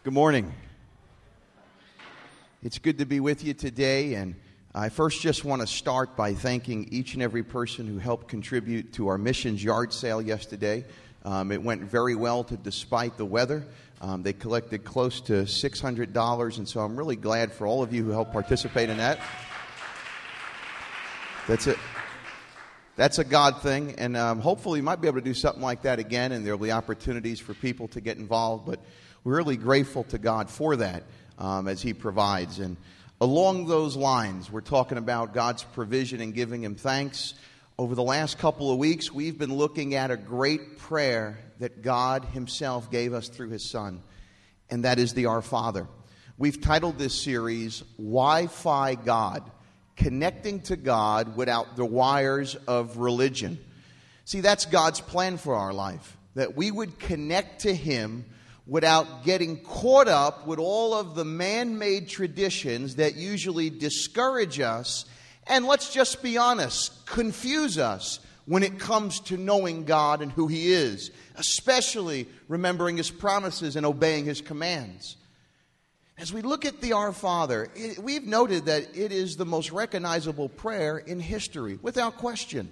Good morning. It's good to be with you today, and I first just want to start by thanking each and every person who helped contribute to our missions yard sale yesterday. It went very well despite the weather. They collected close to $600, and so I'm really glad for all of you who helped participate in that. That's it. That's a God thing, and hopefully you might be able to do something like that again, and there will be opportunities for people to get involved, but we're really grateful to God for that as He provides. And along those lines, we're talking about God's provision and giving Him thanks. Over the last couple of weeks, we've been looking at a great prayer that God Himself gave us through His Son, and that is the Our Father. We've titled this series, Wi-Fi God, Connecting to God Without the Wires of Religion. See, that's God's plan for our life, that we would connect to Him without getting caught up with all of the man-made traditions that usually discourage us and, let's just be honest, confuse us when it comes to knowing God and who He is, especially remembering His promises and obeying His commands. As we look at the Our Father, we've noted that it is the most recognizable prayer in history, without question.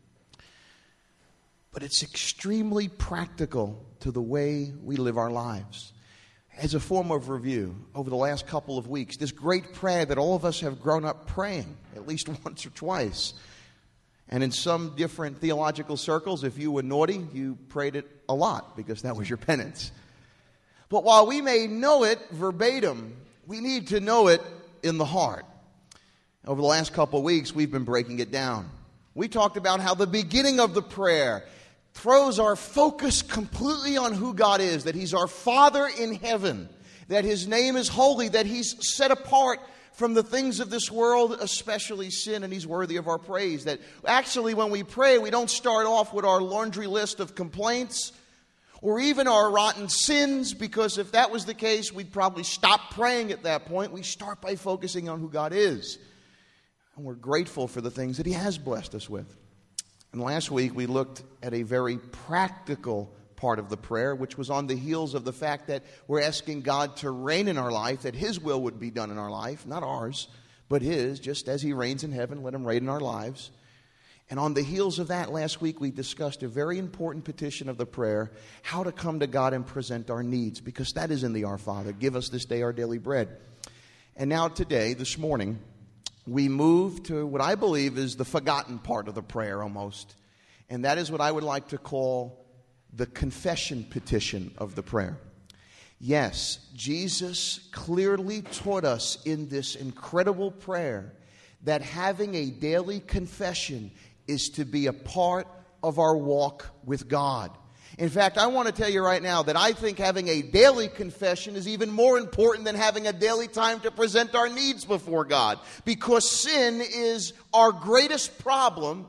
But it's extremely practical to the way we live our lives. As a form of review, over the last couple of weeks, this great prayer that all of us have grown up praying, at least once or twice. And in some different theological circles, if you were naughty, you prayed it a lot because that was your penance. But while we may know it verbatim, we need to know it in the heart. Over the last couple of weeks, we've been breaking it down. We talked about how the beginning of the prayer throws our focus completely on who God is, that He's our Father in heaven, that His name is holy, that He's set apart from the things of this world, especially sin, and He's worthy of our praise. That actually when we pray, we don't start off with our laundry list of complaints or even our rotten sins, because if that was the case, we'd probably stop praying at that point. We start by focusing on who God is. And we're grateful for the things that He has blessed us with. And last week we looked at a very practical part of the prayer, which was on the heels of the fact that we're asking God to reign in our life, that His will would be done in our life, not ours, but His, just as He reigns in heaven, let Him reign in our lives. And on the heels of that, last week we discussed a very important petition of the prayer, how to come to God and present our needs, because that is in the Our Father. Give us this day our daily bread. And now today, this morning, we move to what I believe is the forgotten part of the prayer almost. And that is what I would like to call the confession petition of the prayer. Yes, Jesus clearly taught us in this incredible prayer that having a daily confession is to be a part of our walk with God. In fact, I want to tell you right now that I think having a daily confession is even more important than having a daily time to present our needs before God, because sin is our greatest problem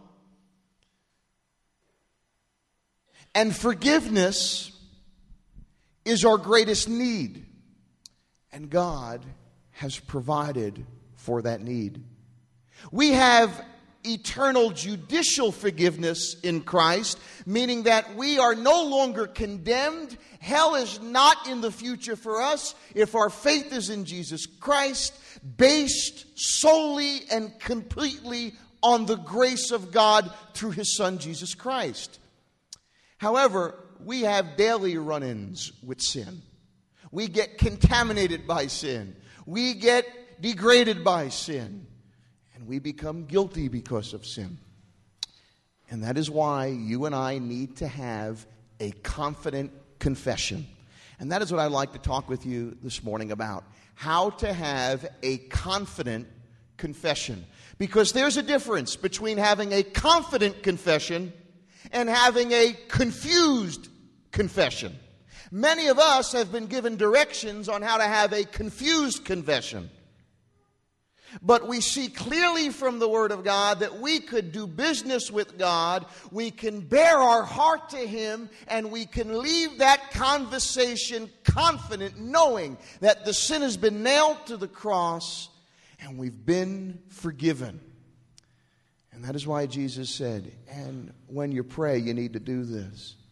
and forgiveness is our greatest need. And God has provided for that need. We have eternal judicial forgiveness in Christ, meaning that we are no longer condemned. Hell is not in the future for us if our faith is in Jesus Christ, based solely and completely on the grace of God through His Son, Jesus Christ. However, we have daily run-ins with sin. We get contaminated by sin. We get degraded by sin. And we become guilty because of sin. And that is why you and I need to have a confident confession. And that is what I'd like to talk with you this morning about. How to have a confident confession. Because there's a difference between having a confident confession and having a confused confession. Many of us have been given directions on how to have a confused confession. But we see clearly from the Word of God that we could do business with God, we can bear our heart to Him, and we can leave that conversation confident, knowing that the sin has been nailed to the cross and we've been forgiven. And that is why Jesus said, and when you pray, you need to do this.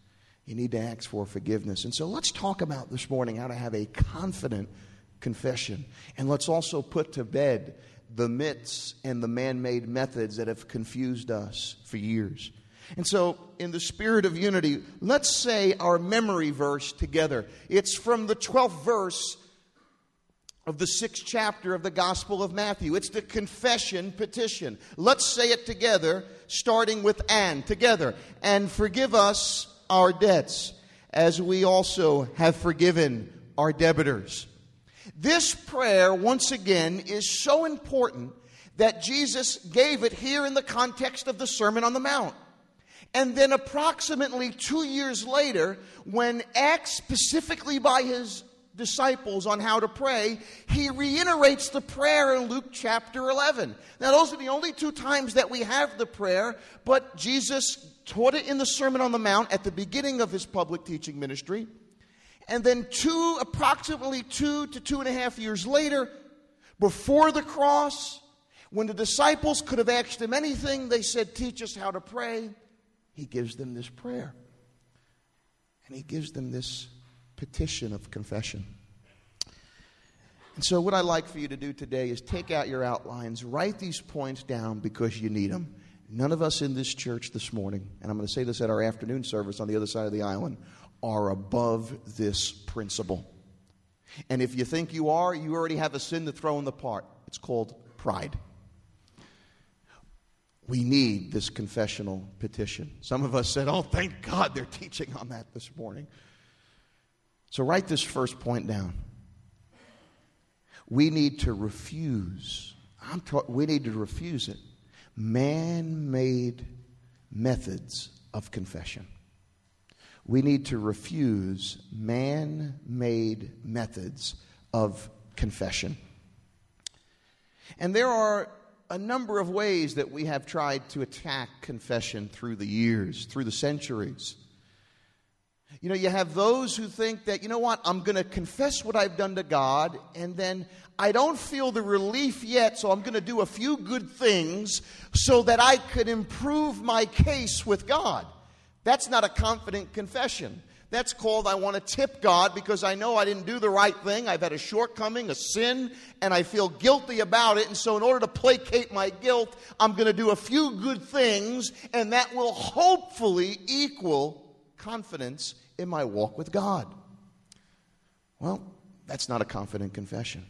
You need to ask for forgiveness. And so let's talk about this morning how to have a confident confession. And let's also put to bed the myths and the man-made methods that have confused us for years. And so, in the spirit of unity, let's say our memory verse together. It's from the 12th verse of the 6th chapter of the Gospel of Matthew. It's the confession petition. Let's say it together, starting with "and" together. "And forgive us our debts, as we also have forgiven our debtors." This prayer, once again, is so important that Jesus gave it here in the context of the Sermon on the Mount. And then approximately 2 years later, when asked specifically by his disciples on how to pray, he reiterates the prayer in Luke chapter 11. Now, those are the only 2 times that we have the prayer, but Jesus taught it in the Sermon on the Mount at the beginning of his public teaching ministry. And then approximately 2 to 2.5 years later, before the cross, when the disciples could have asked him anything, they said, "Teach us how to pray." He gives them this prayer. And he gives them this petition of confession. And so what I'd like for you to do today is take out your outlines, write these points down because you need them. None of us in this church this morning, and I'm going to say this at our afternoon service on the other side of the island, are above this principle. And if you think you are, you already have a sin to throw in the pot. It's called pride. We need this confessional petition. Some of us said, "Oh, thank God they're teaching on that this morning." So write this first point down. We need to refuse. We need to refuse it. Man-made methods of confession. We need to refuse man-made methods of confession. And there are a number of ways that we have tried to attack confession through the years, through the centuries. You know, you have those who think that, you know what, I'm going to confess what I've done to God, and then I don't feel the relief yet, so I'm going to do a few good things so that I could improve my case with God. That's not a confident confession. That's called, I want to tip God because I know I didn't do the right thing. I've had a shortcoming, a sin, and I feel guilty about it. And so in order to placate my guilt, I'm going to do a few good things, and that will hopefully equal confidence in my walk with God. Well, that's not a confident confession.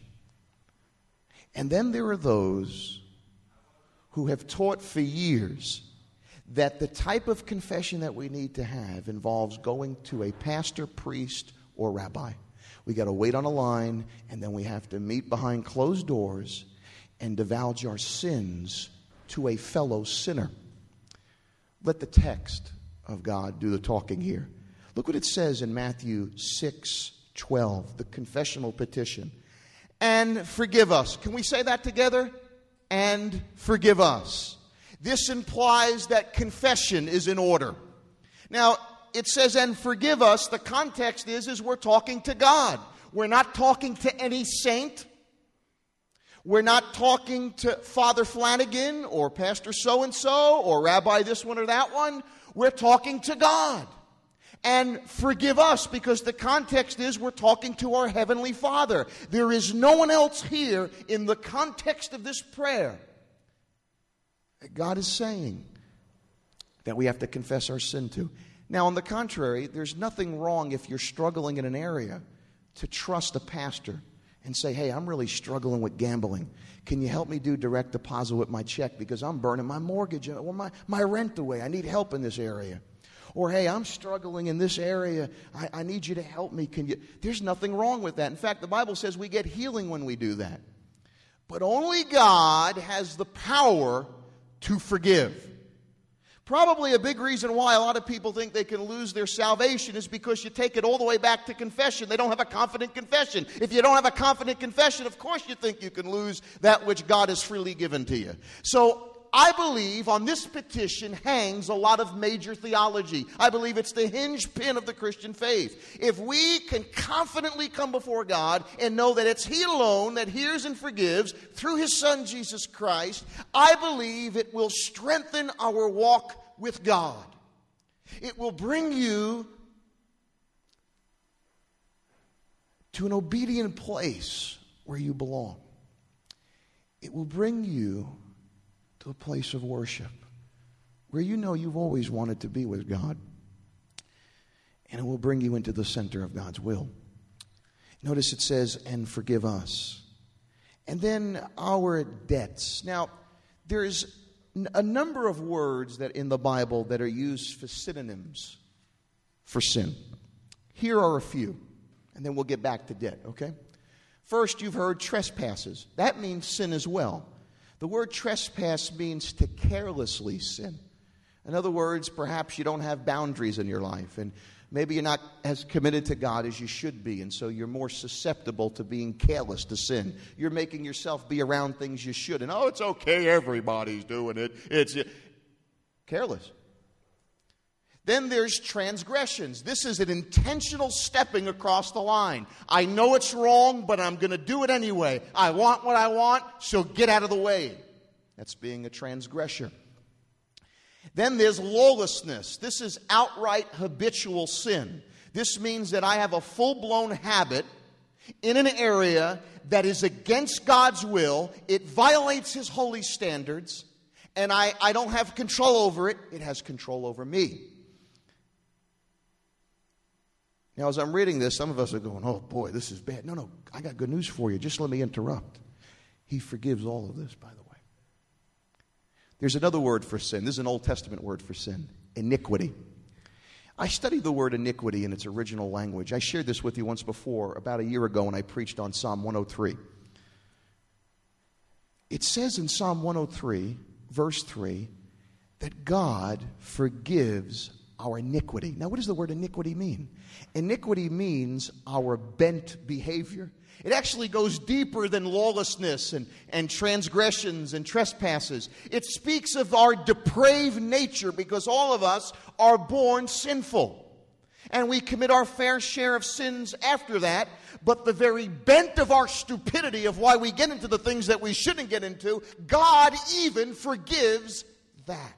And then there are those who have taught for years that the type of confession that we need to have involves going to a pastor, priest, or rabbi. We got to wait on a line, and then we have to meet behind closed doors and divulge our sins to a fellow sinner. Let the text of God do the talking here. Look what it says in Matthew 6:12, the confessional petition. And forgive us. Can we say that together? And forgive us. This implies that confession is in order. Now, it says, and forgive us. The context is we're talking to God. We're not talking to any saint. We're not talking to Father Flanagan or Pastor so-and-so or Rabbi this one or that one. We're talking to God. And forgive us, because the context is we're talking to our Heavenly Father. There is no one else here in the context of this prayer. God is saying that we have to confess our sin to. Now, on the contrary, there's nothing wrong if you're struggling in an area to trust a pastor and say, hey, I'm really struggling with gambling. Can you help me do direct deposit with my check because I'm burning my mortgage or my rent away. I need help in this area. Or, hey, I'm struggling in this area. I need you to help me. There's nothing wrong with that. In fact, the Bible says we get healing when we do that. But only God has the power to forgive. Probably a big reason why a lot of people think they can lose their salvation is because you take it all the way back to confession. They don't have a confident confession. If you don't have a confident confession, of course you think you can lose that which God has freely given to you. So I believe on this petition hangs a lot of major theology. I believe it's the hinge pin of the Christian faith. If we can confidently come before God and know that it's He alone that hears and forgives through His Son, Jesus Christ, I believe it will strengthen our walk with God. It will bring you to an obedient place where you belong. It will bring you to a place of worship where you know you've always wanted to be with God. And it will bring you into the center of God's will. Notice it says, and forgive us. And then our debts. Now, there's a number of words that in the Bible that are used for synonyms for sin. Here are a few, and then we'll get back to debt, okay? First, you've heard trespasses. That means sin as well. The word trespass means to carelessly sin. In other words, perhaps you don't have boundaries in your life, and maybe you're not as committed to God as you should be, and so you're more susceptible to being careless to sin. You're making yourself be around things you shouldn't. Oh, it's okay, everybody's doing it. It's careless. Then there's transgressions. This is an intentional stepping across the line. I know it's wrong, but I'm going to do it anyway. I want what I want, so get out of the way. That's being a transgressor. Then there's lawlessness. This is outright habitual sin. This means that I have a full-blown habit in an area that is against God's will. It violates His holy standards, and I don't have control over it. It has control over me. Now, as I'm reading this, some of us are going, oh boy, this is bad. No, I got good news for you. Just let me interrupt. He forgives all of this, by the way. There's another word for sin. This is an Old Testament word for sin. Iniquity. I studied the word iniquity in its original language. I shared this with you once before, about a year ago, when I preached on Psalm 103. It says in Psalm 103, verse 3, that God forgives our iniquity. Now, what does the word iniquity mean? Iniquity means our bent behavior. It actually goes deeper than lawlessness and transgressions and trespasses. It speaks of our depraved nature, because all of us are born sinful. And we commit our fair share of sins after that. But the very bent of our stupidity, of why we get into the things that we shouldn't get into, God even forgives that.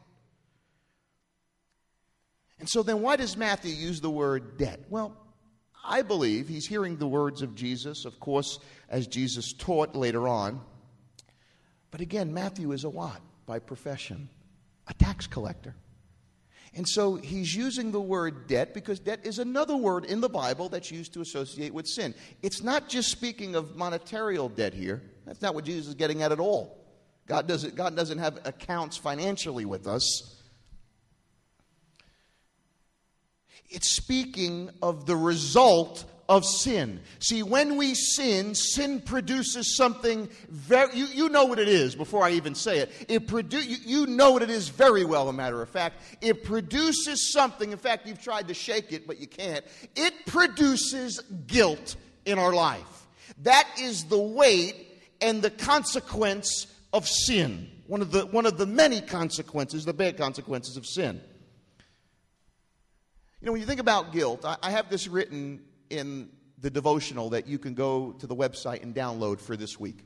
And so then why does Matthew use the word debt? Well, I believe he's hearing the words of Jesus, of course, as Jesus taught later on. But again, Matthew is a what by profession? A tax collector. And so he's using the word debt because debt is another word in the Bible that's used to associate with sin. It's not just speaking of monetarial debt here. That's not what Jesus is getting at all. God doesn't have accounts financially with us. It's speaking of the result of sin. See, when we sin, sin produces something very... You know what it is before I even say it. You know what it is very well, as a matter of fact. It produces something. In fact, you've tried to shake it, but you can't. It produces guilt in our life. That is the weight and the consequence of sin. One of the many consequences, the bad consequences of sin. You know, when you think about guilt, I have this written in the devotional that you can go to the website and download for this week.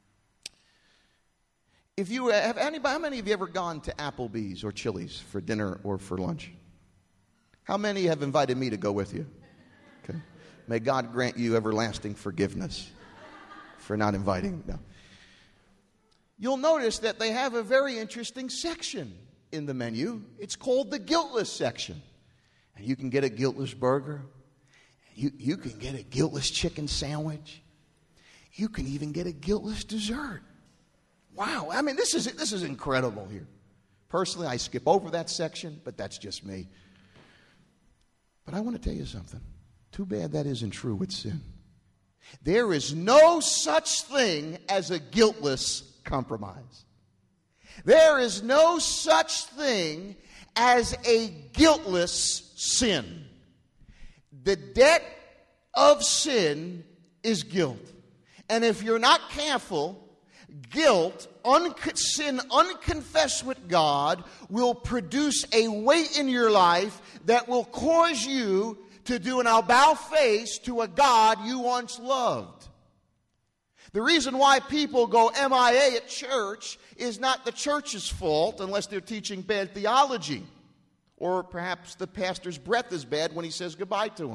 If you have how many of you ever gone to Applebee's or Chili's for dinner or for lunch? How many have invited me to go with you? Okay. May God grant you everlasting forgiveness for not inviting. No. You'll notice that they have a very interesting section in the menu. It's called the guiltless section. And you can get a guiltless burger. You can get a guiltless chicken sandwich. You can even get a guiltless dessert. Wow, I mean, this is incredible here. Personally, I skip over that section, but that's just me. But I want to tell you something. Too bad that isn't true with sin. There is no such thing as a guiltless compromise. There is no such thing as a guiltless sin. The debt of sin is guilt. And if you're not careful, guilt, sin unconfessed with God, will produce a weight in your life that will cause you to do an about-face to a God you once loved. The reason why people go MIA at church is not the church's fault unless they're teaching bad theology. Or perhaps the pastor's breath is bad when he says goodbye to him.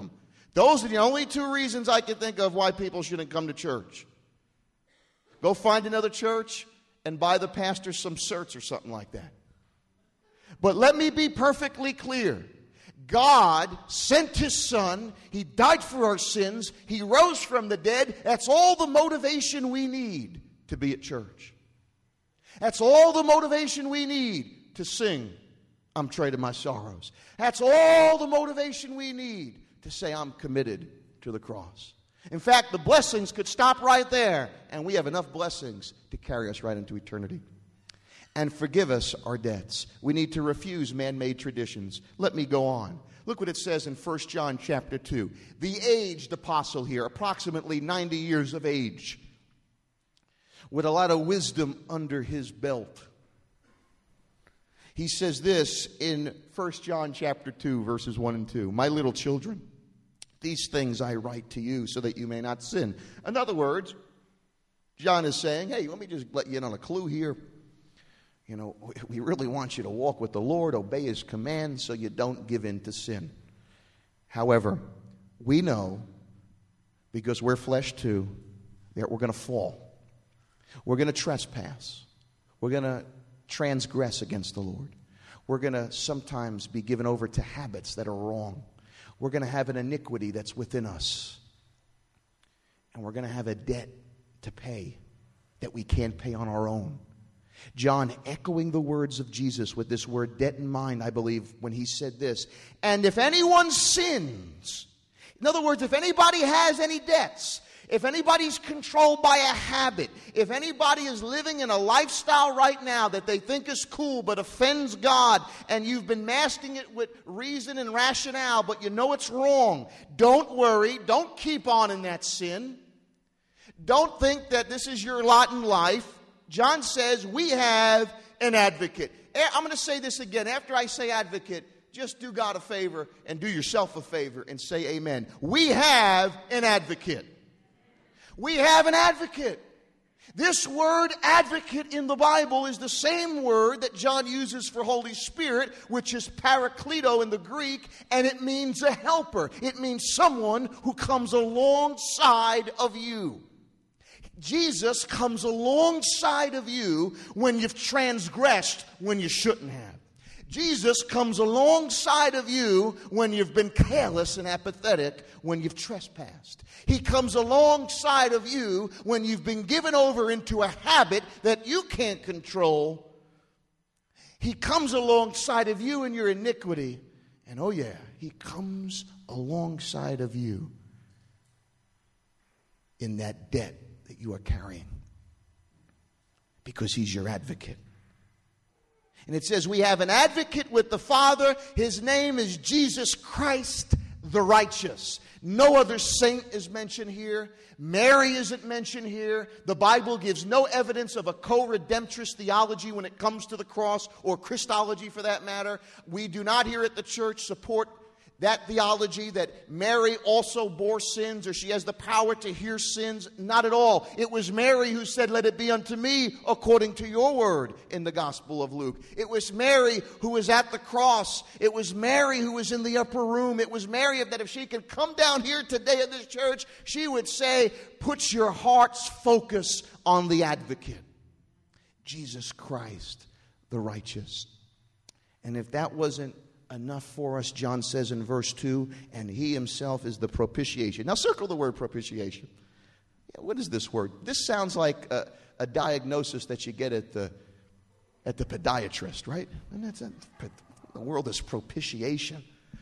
Those are the only two reasons I can think of why people shouldn't come to church. Go find another church and buy the pastor some certs or something like that. But let me be perfectly clear. God sent His Son. He died for our sins. He rose from the dead. That's all the motivation we need to be at church. That's all the motivation we need to sing, I'm trading my sorrows. That's all the motivation we need to say, I'm committed to the cross. In fact, the blessings could stop right there, and we have enough blessings to carry us right into eternity. And forgive us our debts. We need to refuse man-made traditions. Let me go on. Look what it says in 1 John chapter 2. The aged apostle here, approximately 90 years of age, with a lot of wisdom under his belt. He says this in 1 John chapter 2, verses 1 and 2. My little children, these things I write to you so that you may not sin. In other words, John is saying, hey, let me just let you in on a clue here. You know, we really want you to walk with the Lord, obey His commands so you don't give in to sin. However, we know, because we're flesh too, that we're going to fall. We're going to trespass. We're going to transgress against the Lord. We're going to sometimes be given over to habits that are wrong. We're going to have an iniquity that's within us. And we're going to have a debt to pay that we can't pay on our own. John, echoing the words of Jesus with this word debt in mind, I believe, when he said this, and if anyone sins, in other words, if anybody has any debts, if anybody's controlled by a habit, if anybody is living in a lifestyle right now that they think is cool but offends God, and you've been masking it with reason and rationale, but you know it's wrong, don't worry. Don't keep on in that sin. Don't think that this is your lot in life. John says we have an advocate. I'm going to say this again. After I say advocate, just do God a favor and do yourself a favor and say amen. We have an advocate. We have an advocate. This word advocate in the Bible is the same word that John uses for Holy Spirit, which is parakleto in the Greek, and it means a helper. It means someone who comes alongside of you. Jesus comes alongside of you when you've transgressed when you shouldn't have. Jesus comes alongside of you when you've been careless and apathetic, when you've trespassed. He comes alongside of you when you've been given over into a habit that you can't control. He comes alongside of you in your iniquity. And oh yeah, He comes alongside of you in that debt that you are carrying, because He's your advocate. And it says we have an advocate with the Father. His name is Jesus Christ the righteous. No other saint is mentioned here. Mary isn't mentioned here. The Bible gives no evidence of a co-redemptress theology when it comes to the cross, or Christology for that matter. We do not here at the church support that theology that Mary also bore sins, or she has the power to hear sins. Not at all. It was Mary who said, let it be unto me according to your word, in the Gospel of Luke. It was Mary who was at the cross. It was Mary who was in the upper room. It was Mary that if she could come down here today at this church, she would say, put your heart's focus on the advocate, Jesus Christ, the righteous. And if that wasn't enough for us, John says in verse 2, and He Himself is the propitiation. Now circle the word propitiation. Yeah, what is this word? This sounds like a diagnosis that you get at the podiatrist, right? And that's the world is propitiation.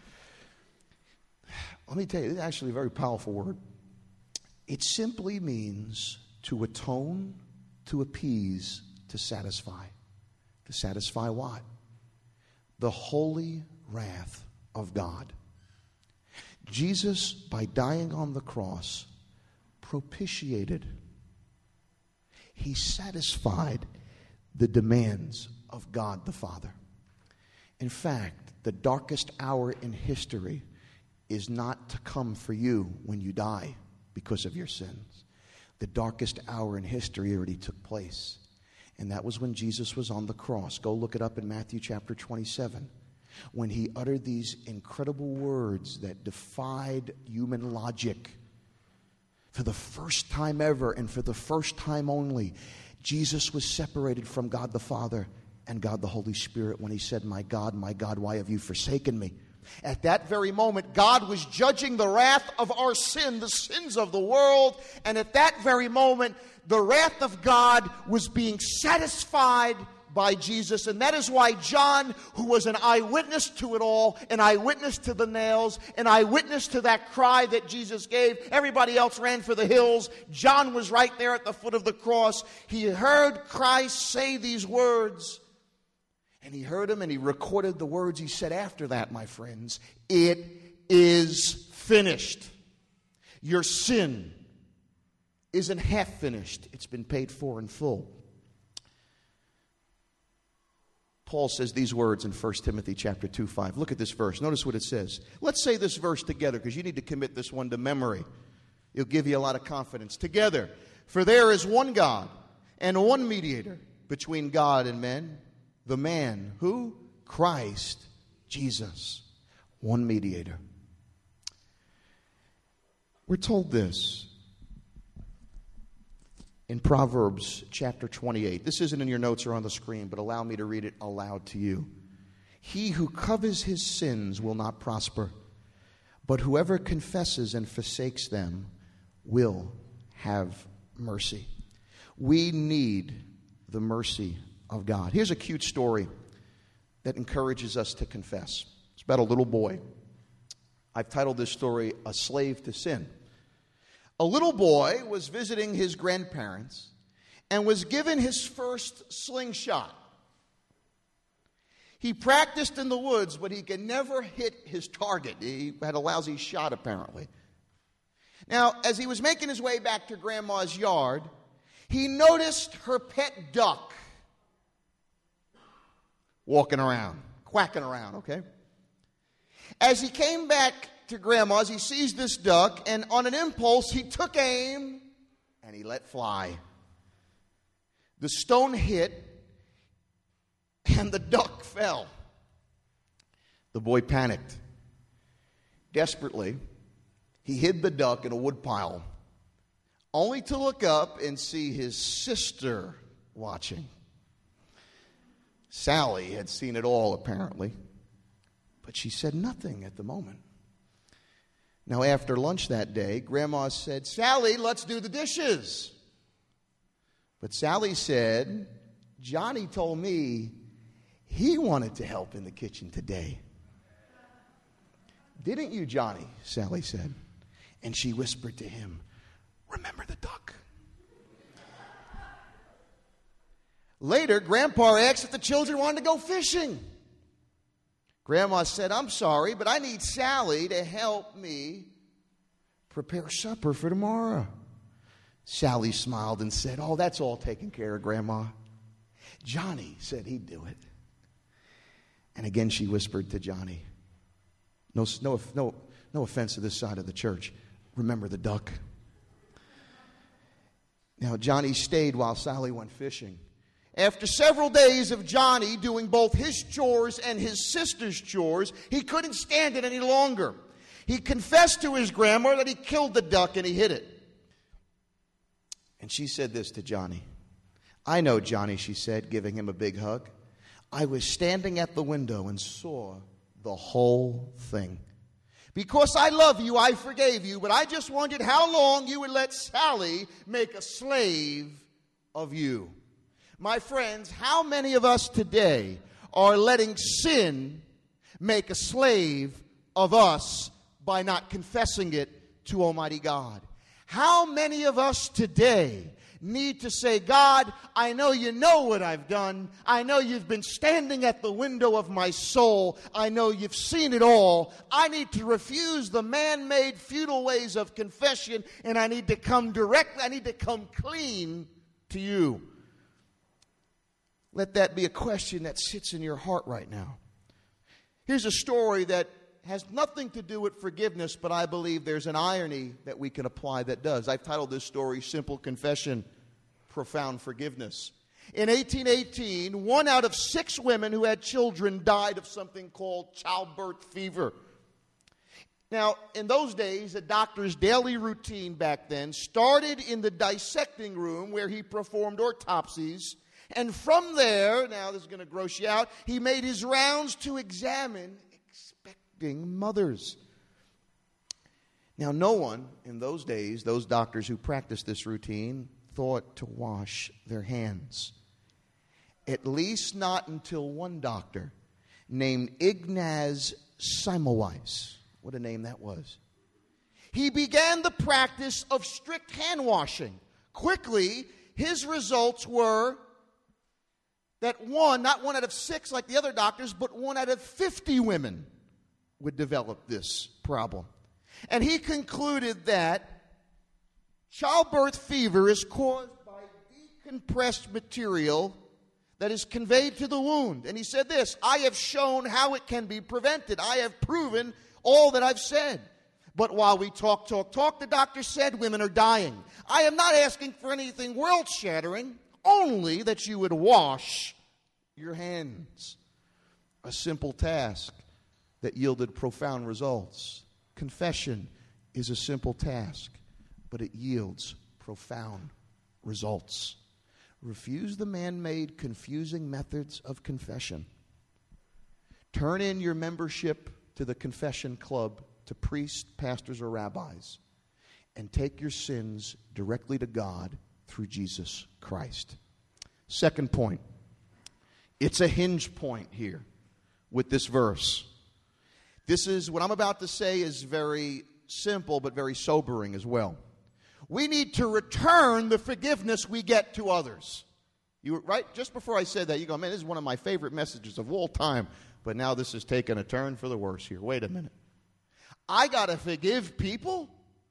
Let me tell you, it's actually a very powerful word. It simply means to atone, to appease, to satisfy. To satisfy what? The holy wrath of God. Jesus, by dying on the cross, propitiated. He satisfied the demands of God the Father. In fact, the darkest hour in history is not to come for you when you die because of your sins. The darkest hour in history already took place. And that was when Jesus was on the cross. Go look it up in Matthew chapter 27. when he uttered these incredible words that defied human logic. For the first time ever and for the first time only, Jesus was separated from God the Father and God the Holy Spirit when he said, my God, why have you forsaken me?" At that very moment, God was judging the wrath of our sin, the sins of the world. And at that very moment, the wrath of God was being satisfied by Jesus. And that is why John, who was an eyewitness to it all, an eyewitness to the nails, an eyewitness to that cry that Jesus gave, everybody else ran for the hills. John was right there at the foot of the cross. He heard Christ say these words. And he heard him and he recorded the words he said after that, my friends. It is finished. Your sin isn't half finished. It's been paid for in full. Paul says these words in 1 Timothy chapter 2:5. Look at this verse. Notice what it says. Let's say this verse together because you need to commit this one to memory. It'll give you a lot of confidence. Together. For there is one God and one mediator between God and men. The man, who? Christ Jesus. One mediator. We're told this in Proverbs chapter 28. This isn't in your notes or on the screen, but allow me to read it aloud to you. He who covers his sins will not prosper, but whoever confesses and forsakes them will have mercy. We need the mercy of God. Here's a cute story that encourages us to confess. It's about a little boy. I've titled this story, A Slave to Sin. A little boy was visiting his grandparents and was given his first slingshot. He practiced in the woods, but he could never hit his target. He had a lousy shot, apparently. Now, as he was making his way back to Grandma's yard, he noticed her pet duck walking around, quacking around, okay? As he came back to Grandma's, he sees this duck, and on an impulse, he took aim, and he let fly. The stone hit, and the duck fell. The boy panicked. Desperately, he hid the duck in a woodpile, only to look up and see his sister watching. Sally had seen it all, apparently, but she said nothing at the moment. Now, after lunch that day, Grandma said, "Sally, let's do the dishes." But Sally said, "Johnny told me he wanted to help in the kitchen today." "Didn't you, Johnny?" Sally said. And she whispered to him, "Remember the duck." Later, Grandpa asked if the children wanted to go fishing. Grandma said, "I'm sorry, but I need Sally to help me prepare supper for tomorrow." Sally smiled and said, "Oh, that's all taken care of, Grandma. Johnny said he'd do it." And again she whispered to Johnny, no offense to this side of the church, "Remember the duck." Now, Johnny stayed while Sally went fishing. After several days of Johnny doing both his chores and his sister's chores, he couldn't stand it any longer. He confessed to his grandma that he killed the duck and he hid it. And she said this to Johnny. "I know, Johnny," she said, giving him a big hug. "I was standing at the window and saw the whole thing. Because I love you, I forgave you, but I just wondered how long you would let Sally make a slave of you." My friends, how many of us today are letting sin make a slave of us by not confessing it to Almighty God? How many of us today need to say, "God, I know you know what I've done. I know you've been standing at the window of my soul. I know you've seen it all. I need to refuse the man-made futile ways of confession, and I need to come directly, I need to come clean to you." Let that be a question that sits in your heart right now. Here's a story that has nothing to do with forgiveness, but I believe there's an irony that we can apply that does. I've titled this story, Simple Confession, Profound Forgiveness. In 1818, 1 out of 6 women who had children died of something called childbirth fever. Now, in those days, a doctor's daily routine back then started in the dissecting room where he performed autopsies. And from there, now this is going to gross you out, he made his rounds to examine expecting mothers. Now, no one in those days, those doctors who practiced this routine, thought to wash their hands. At least not until one doctor named Ignaz Semmelweis. What a name that was. He began the practice of strict hand washing. Quickly, his results were that not 1 out of 6 like the other doctors, but 1 out of 50 women would develop this problem. And he concluded that childbirth fever is caused by decompressed material that is conveyed to the wound. And he said this, I have shown how it can be prevented. I have proven all that I've said. But while we talk, the doctor said women are dying. I am not asking for anything world-shattering, only that you would wash your hands. A simple task that yielded profound results. Confession is a simple task, but it yields profound results. Refuse the man-made, confusing methods of confession. Turn in your membership to the confession club, to priests, pastors, or rabbis, and take your sins directly to God through Jesus Christ. Second point, it's a hinge point here with this verse. This is, what I'm about to say is very simple but very sobering as well. We need to return the forgiveness we get to others. You right? Just before I said that, you go, man, this is one of my favorite messages of all time. But now this has taken a turn for the worse here. Wait a minute. I got to forgive people?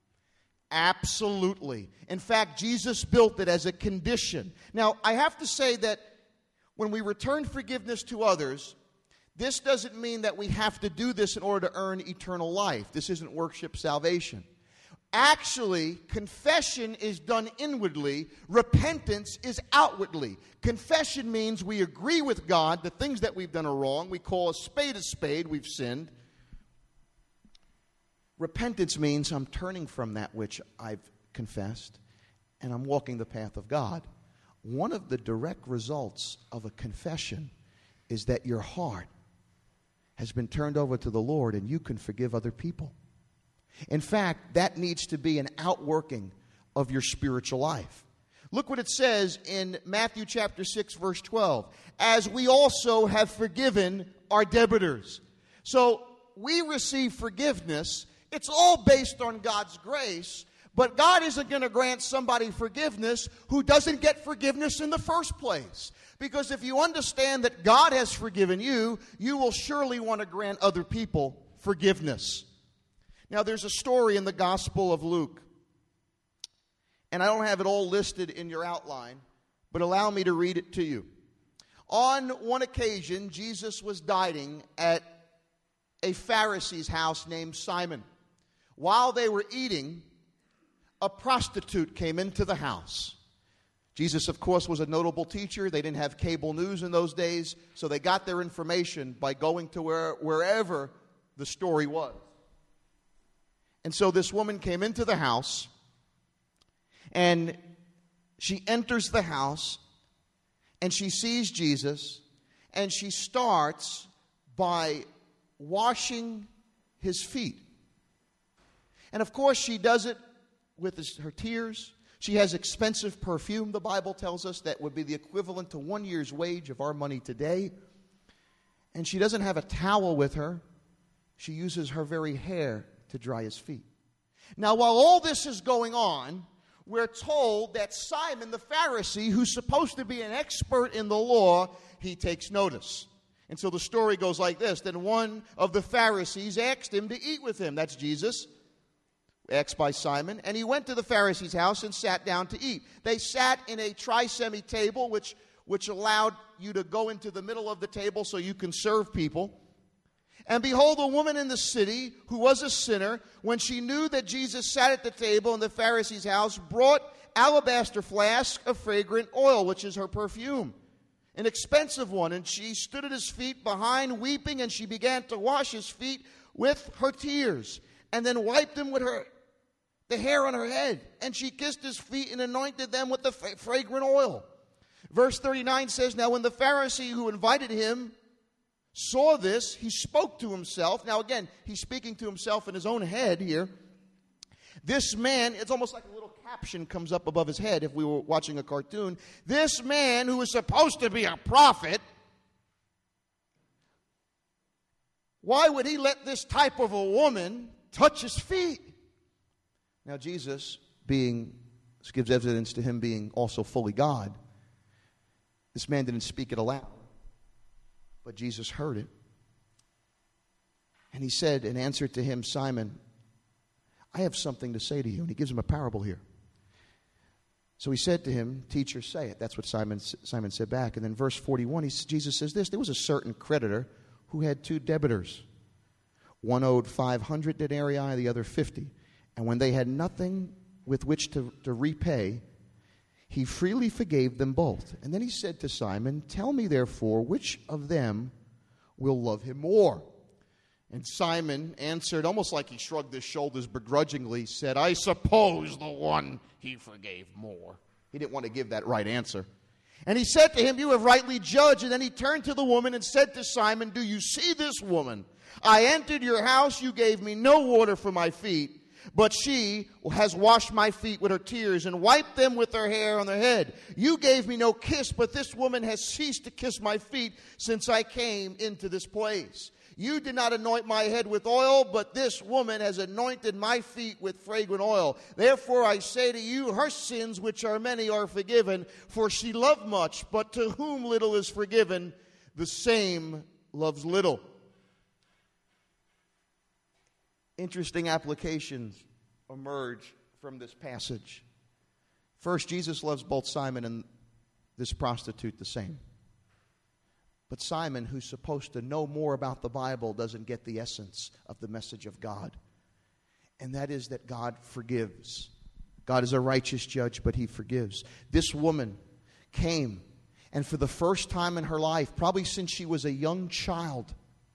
Absolutely. In fact, Jesus built it as a condition. Now, I have to say that when we return forgiveness to others, this doesn't mean that we have to do this in order to earn eternal life. This isn't worship salvation. Actually, confession is done inwardly. Repentance is outwardly. Confession means we agree with God the things that we've done are wrong. We call a spade, we've sinned. Repentance means I'm turning from that which I've confessed and I'm walking the path of God. One of the direct results of a confession is that your heart has been turned over to the Lord and you can forgive other people. In fact, that needs to be an outworking of your spiritual life. Look what it says in Matthew chapter 6, verse 12. As we also have forgiven our debtors. So we receive forgiveness. It's all based on God's grace. But God isn't going to grant somebody forgiveness who doesn't get forgiveness in the first place. Because if you understand that God has forgiven you, you will surely want to grant other people forgiveness. Now, there's a story in the Gospel of Luke, and I don't have it all listed in your outline, but allow me to read it to you. On one occasion, Jesus was dining at a Pharisee's house named Simon. While they were eating, a prostitute came into the house. Jesus, of course, was a notable teacher. They didn't have cable news in those days, so they got their information by going to wherever the story was. And so this woman came into the house, and she enters the house, and she sees Jesus, and she starts by washing his feet. And of course, she does it with her tears. She has expensive perfume, the Bible tells us, that would be the equivalent to 1 year's wage of our money today. And she doesn't have a towel with her. She uses her very hair to dry his feet. Now, while all this is going on, we're told that Simon the Pharisee, who's supposed to be an expert in the law, he takes notice. And so the story goes like this. Then one of the Pharisees asked him to eat with him. That's Jesus, asked by Simon. And he went to the Pharisee's house and sat down to eat. They sat in a trisemie table, which allowed you to go into the middle of the table so you can serve people. And behold, a woman in the city who was a sinner, when she knew that Jesus sat at the table in the Pharisee's house, brought alabaster flask of fragrant oil, which is her perfume, an expensive one. And she stood at his feet behind, weeping, and she began to wash his feet with her tears, and then wiped them with the hair on her head. And she kissed his feet and anointed them with the fragrant oil. Verse 39 says, now when the Pharisee who invited him saw this, he spoke to himself. Now again, he's speaking to himself in his own head here. This man, it's almost like a little caption comes up above his head if we were watching a cartoon. This man who is supposed to be a prophet, why would he let this type of a woman touch his feet? Now Jesus, this gives evidence to him being also fully God. This man didn't speak it aloud, but Jesus heard it. And he said in answer to him, Simon, I have something to say to you. And he gives him a parable here. So he said to him, teacher, say it. That's what Simon said back. And then verse 41, Jesus says this, there was a certain creditor who had 2 debtors. One owed 500 denarii, the other 50. And when they had nothing with which to repay, he freely forgave them both. And then he said to Simon, tell me therefore, which of them will love him more? And Simon answered, almost like he shrugged his shoulders begrudgingly, said, I suppose the one he forgave more. He didn't want to give that right answer. And he said to him, you have rightly judged. And then he turned to the woman and said to Simon, do you see this woman? I entered your house, you gave me no water for my feet, but she has washed my feet with her tears and wiped them with her hair on her head. You gave me no kiss, but this woman has ceased to kiss my feet since I came into this place. You did not anoint my head with oil, but this woman has anointed my feet with fragrant oil. Therefore I say to you, her sins, which are many, are forgiven, for she loved much. But to whom little is forgiven, the same loves little. Interesting applications emerge from this passage. First, Jesus loves both Simon and this prostitute the same. But Simon, who's supposed to know more about the Bible, doesn't get the essence of the message of God. And that is that God forgives. God is a righteous judge, but he forgives. This woman came, and for the first time in her life, probably since she was a young child,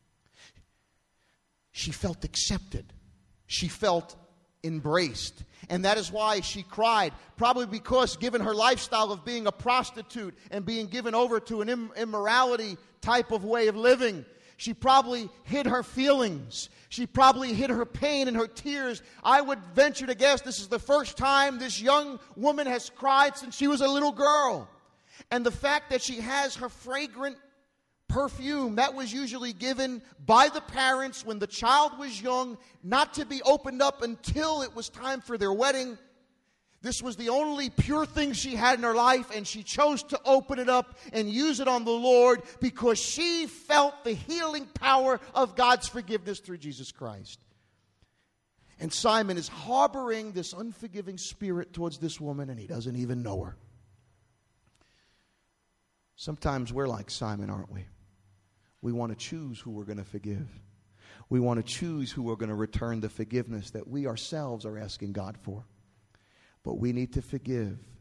she felt accepted. She felt embraced. And that is why she cried. Probably because, given her lifestyle of being a prostitute and being given over to an immorality type of way of living, she probably hid her feelings. She probably hid her pain and her tears. I would venture to guess this is the first time this young woman has cried since she was a little girl. And the fact that she has her fragrant perfume, that was usually given by the parents when the child was young, not to be opened up until it was time for their wedding. This was the only pure thing she had in her life, and she chose to open it up and use it on the Lord because she felt the healing power of God's forgiveness through Jesus Christ. And Simon is harboring this unforgiving spirit towards this woman, and he doesn't even know her. Sometimes we're like Simon, aren't we? We want to choose who we're going to forgive. We want to choose who we're going to return the forgiveness that we ourselves are asking God for. But we need to forgive